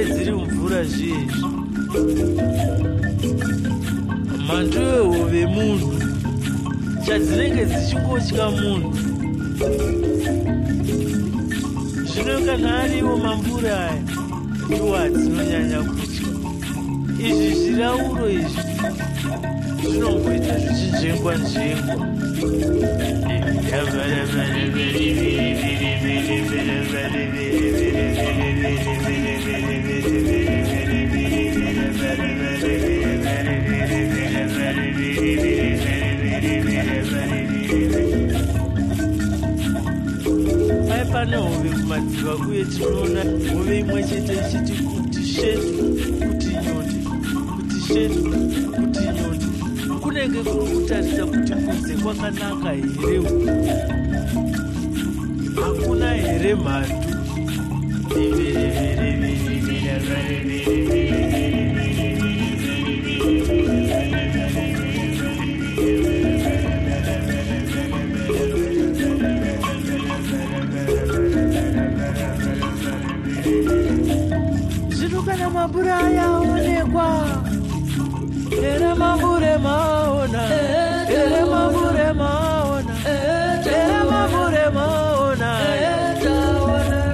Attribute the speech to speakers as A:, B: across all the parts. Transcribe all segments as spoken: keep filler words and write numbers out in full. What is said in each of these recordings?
A: dzinenge dziri mvura zvezvi mhando yehove munhu chadzinenge dzichingotya munhu. Zvino kana ariwo mamvura aya ndiwo adzinonyanya kutya. Izvi zvirauro izvi zvinomboita zvichinzvengwa nzvengwa. Pai pane hove kumadziva uye tinoona hove imwe chete ichiti kuti shetu kuti nyonde kuti shetu kuti nyonde. Kunenge kuri kutarisa kuti kunze kwakanaka here, hakuna here mhandu. Zvino kana mambura yaonekwa, ere mambure maona, ere mambure maona, ere mambure maona, taona.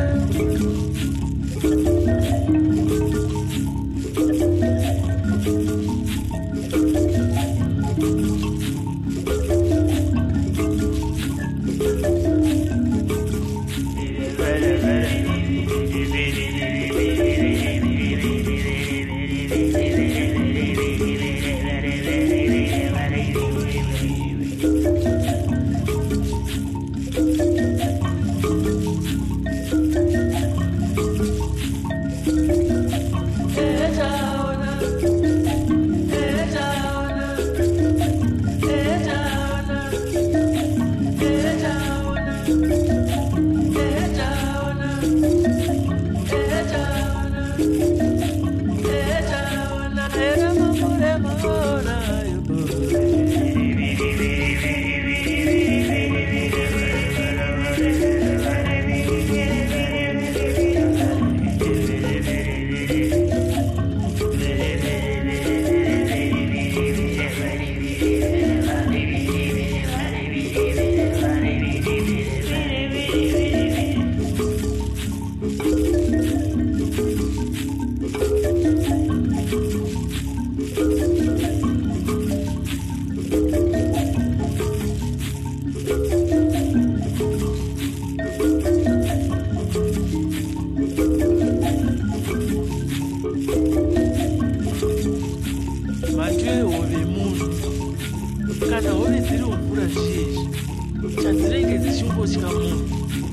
A: Kana hove dziri mvura zhinji chadzinenge dzichingotya munhu.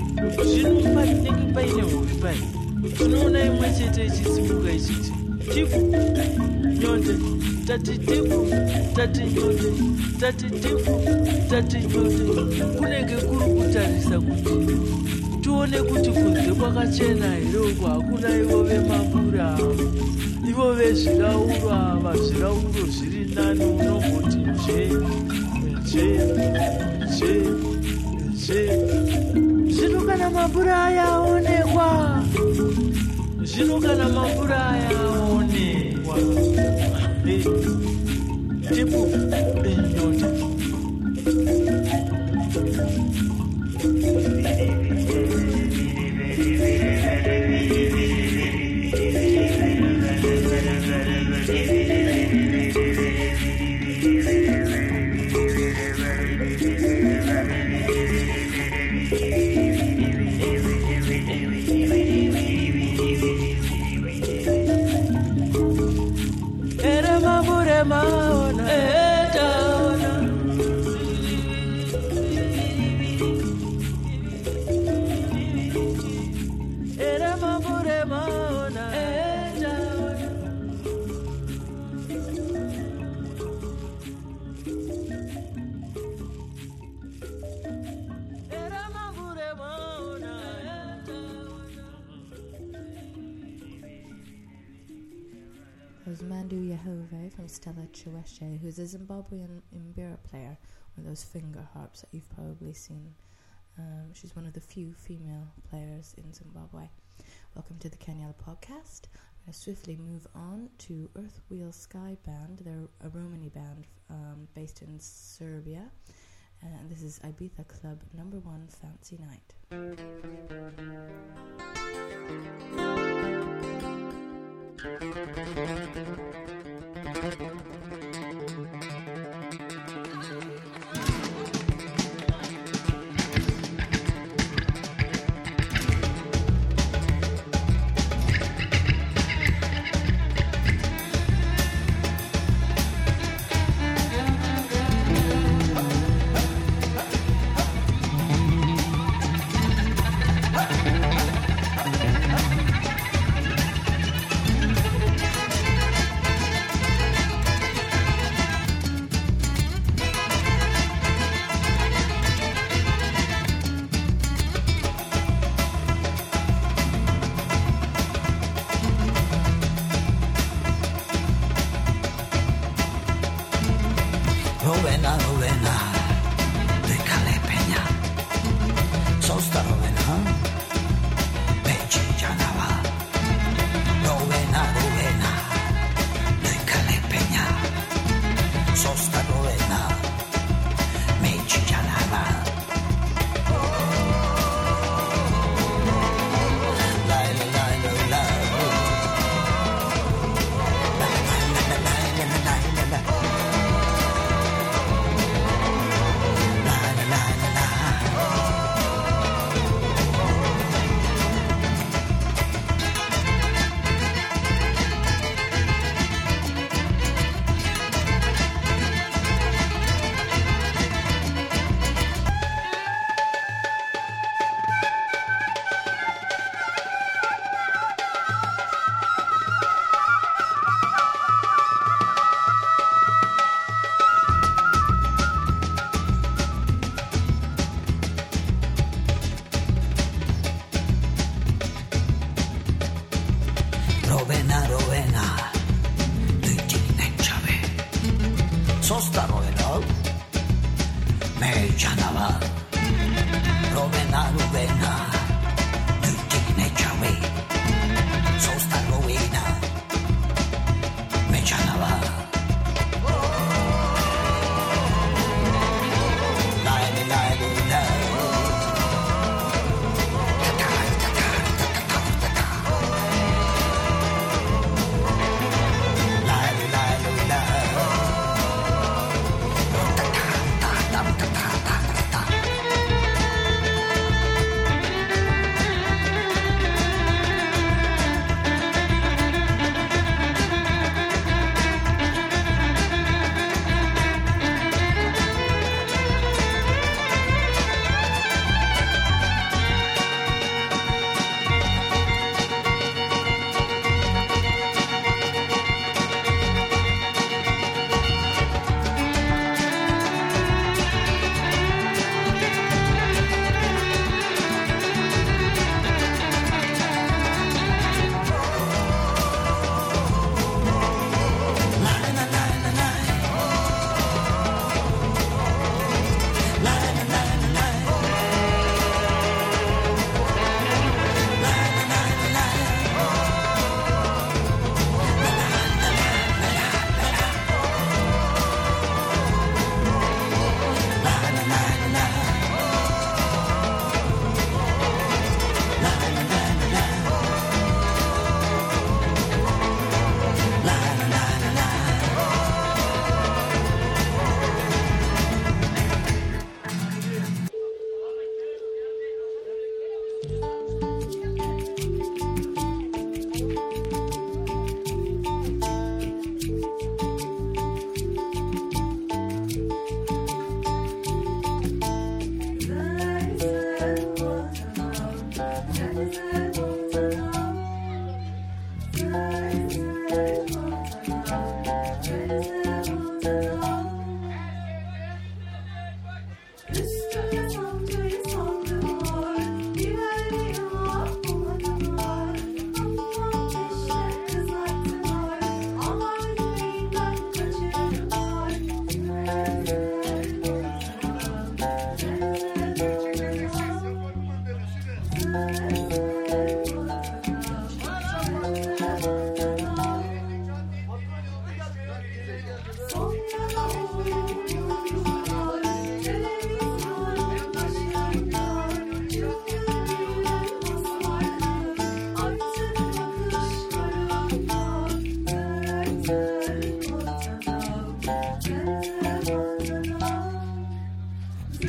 A: Zvino panenge paine hove pai tinoona imwe chete ichisimuka ichiti tifu nyonde tati tifu tati nyonde tati tifu tati nyonde. Kunenge kuri kutarisa kuti tione kuti kunze kwakachena here uko hakuna ivove mambura ivove zvirauro ava zvirauro zviri nani unomboti nje nje nje nje. Zvino kana mambura ayaonekwa, zvino kana mambura ayaonekwa tipu nyonde. Ere mambure maona, eh taona. Ere mambure maona, eh taona. Ere mambure maona, eh taona.
B: That was Mandu Yahove from Stella Chiweshe, who's a Zimbabwean mbira player with those finger harps that you've probably seen. Um, she's one of the few female players in Zimbabwe. Welcome to the Kenyala podcast. going to swiftly move on to Earth Wheel Sky Band. They're a Romani band um, based in Serbia. And this is Ibiza Club number one, Fancy Night.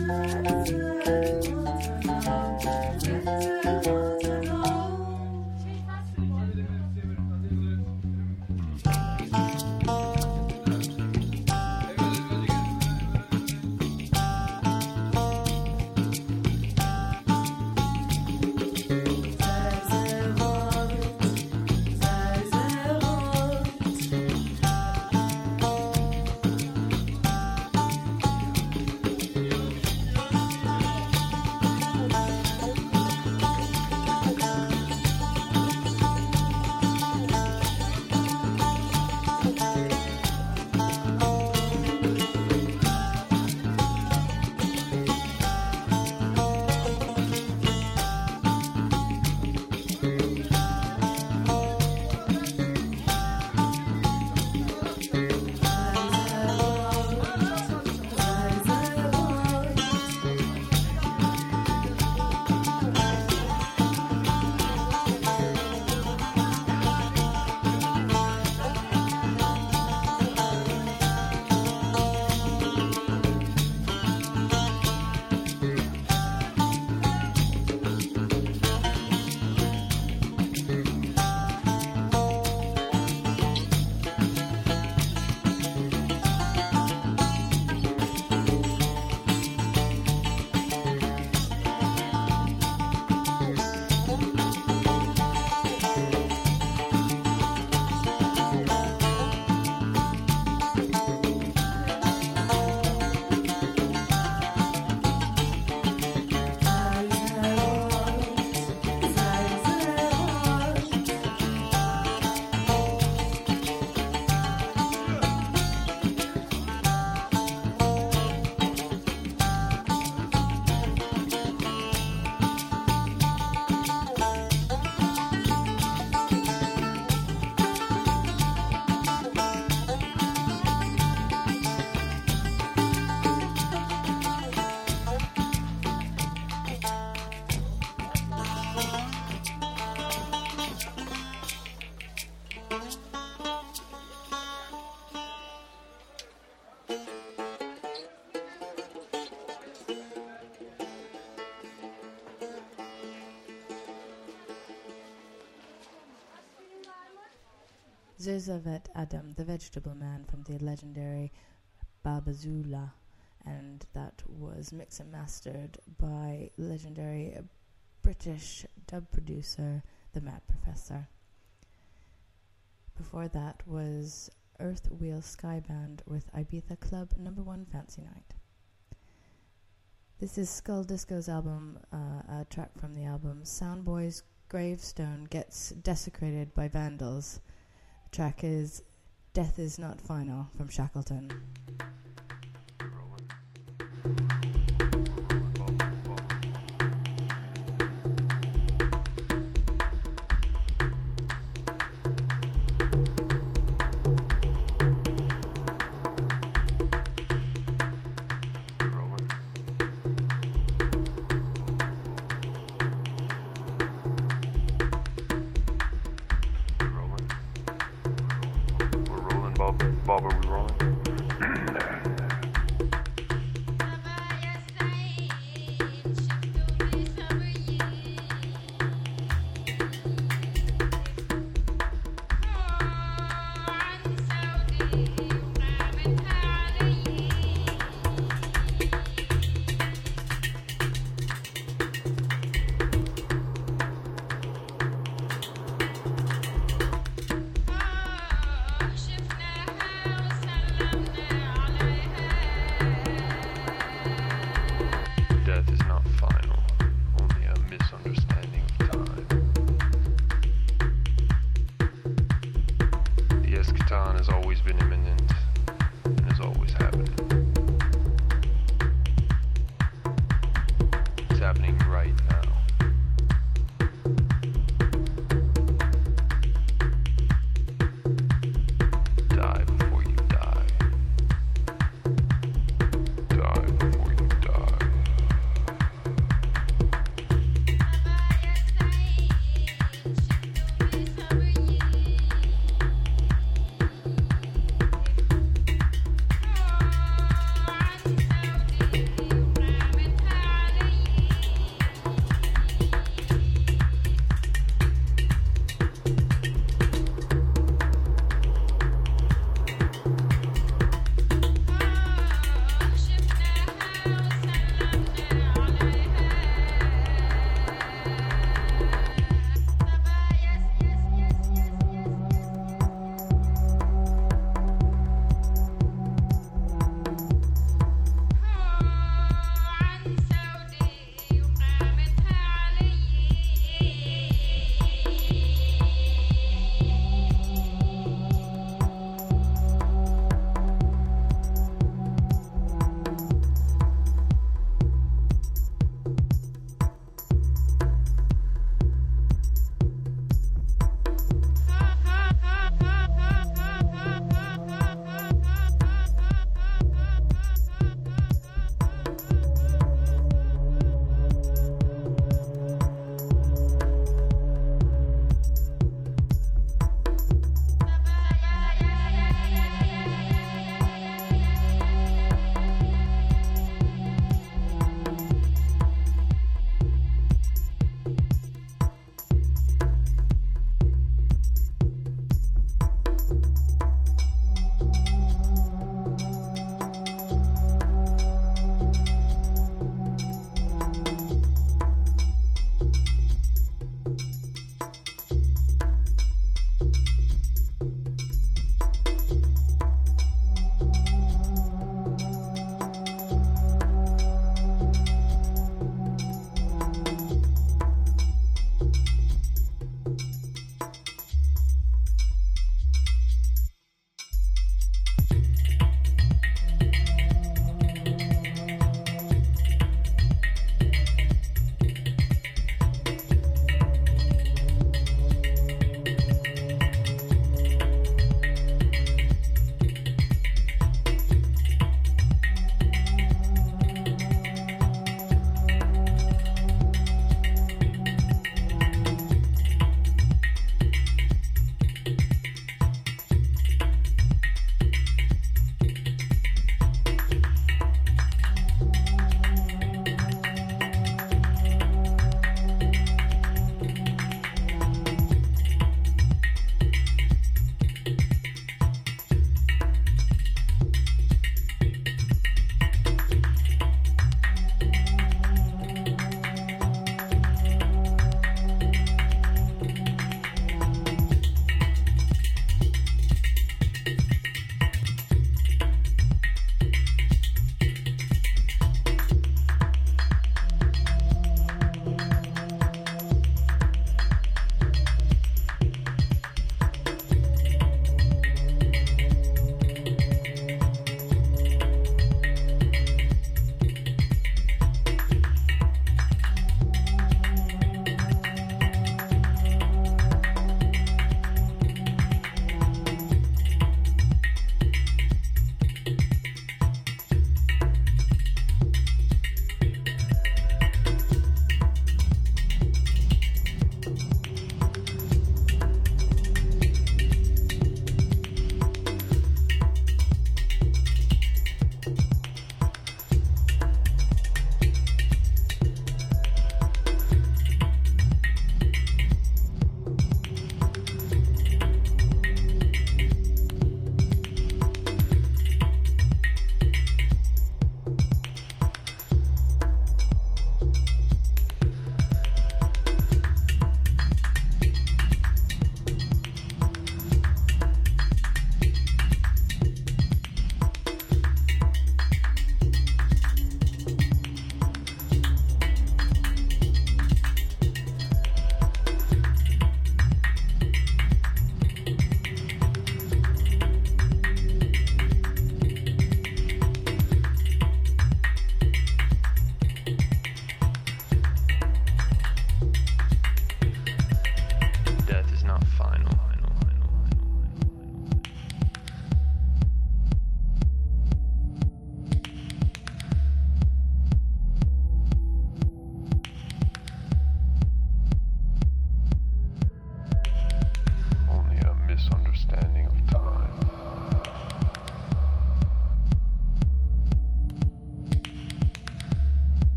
B: Zerzavet Adam, the vegetable man from the legendary Babazula, and that was mixed and mastered by legendary British dub producer, the Mad Professor. Before that was Earth Wheel Sky Band with Ibiza Club Number One Fancy Night. This is Skull Disco's album, uh, a track from the album Soundboy's Gravestone Gets Desecrated by Vandals. The track is Death Is Not Final from Shackleton.
C: Bob, are we rolling?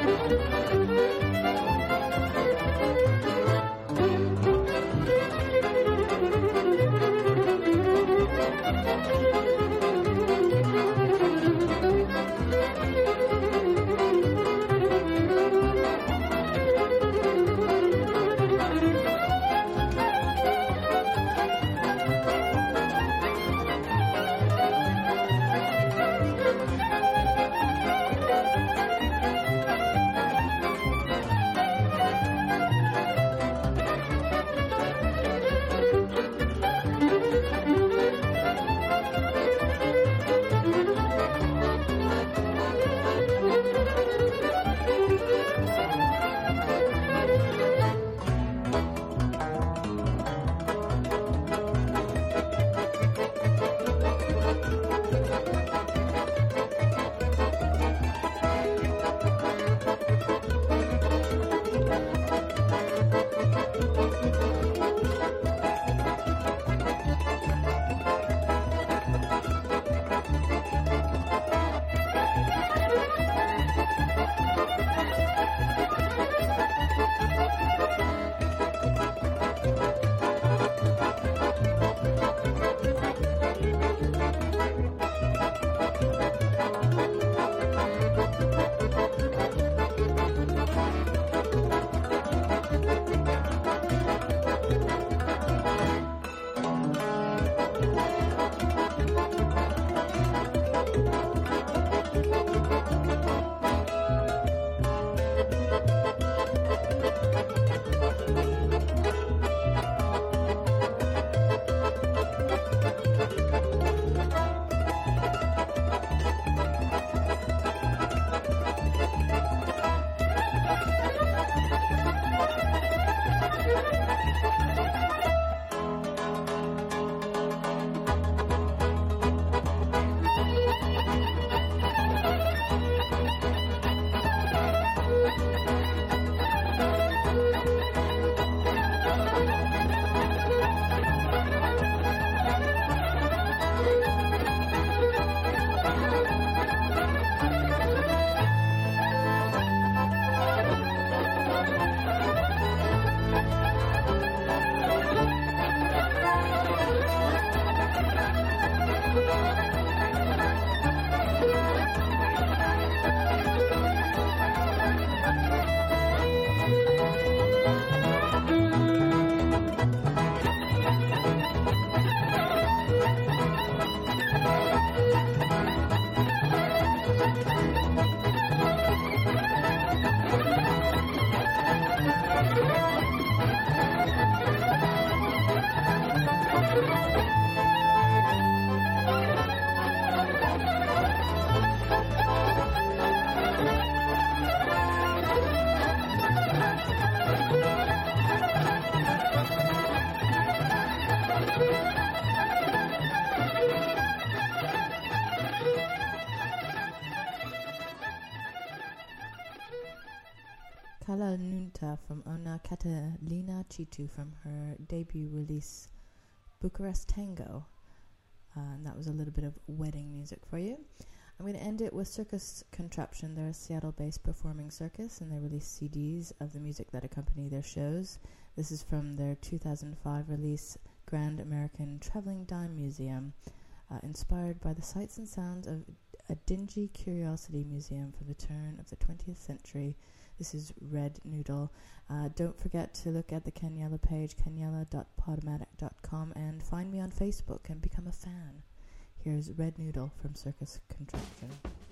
B: Kala Nunta from Ona Catalina Chitu from her debut release Bucharest Tango. Uh, and that was a little bit of wedding music for you. I'm going to end it with Circus Contraption. They're a Seattle-based performing circus, and they release C Ds of the music that accompany their shows. This is from their two thousand five release Grand American Traveling Dime Museum, uh, inspired by the sights and sounds of a dingy curiosity museum from the turn of the twentieth century. This is Red Noodle. Uh, don't forget to look at the Kenyella page, kenyella dot podomatic dot com, and find me on Facebook and become a fan. Here's Red Noodle from Circus Contraption.